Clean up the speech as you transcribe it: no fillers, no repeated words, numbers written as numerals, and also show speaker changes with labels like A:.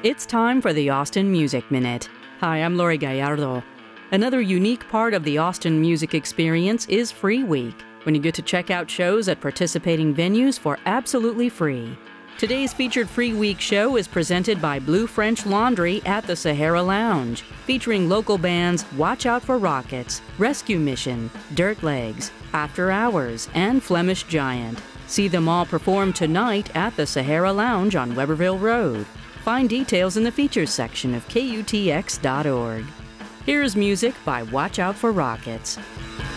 A: It's time for the Austin Music Minute. Hi, I'm Lori Gallardo. Another unique part of the Austin music experience is Free Week, when you get to check out shows at participating venues for absolutely free. Today's featured Free Week show is presented by Blue French Laundry at the Sahara Lounge, featuring local bands Watch Out for Rockets, Rescue Mission, Dirt Legs, After Hours, and Flemish Giant. See them all perform tonight at the Sahara Lounge on Weberville Road. Find details in the features section of KUTX.org. Here's music by Watch Out for Rockets.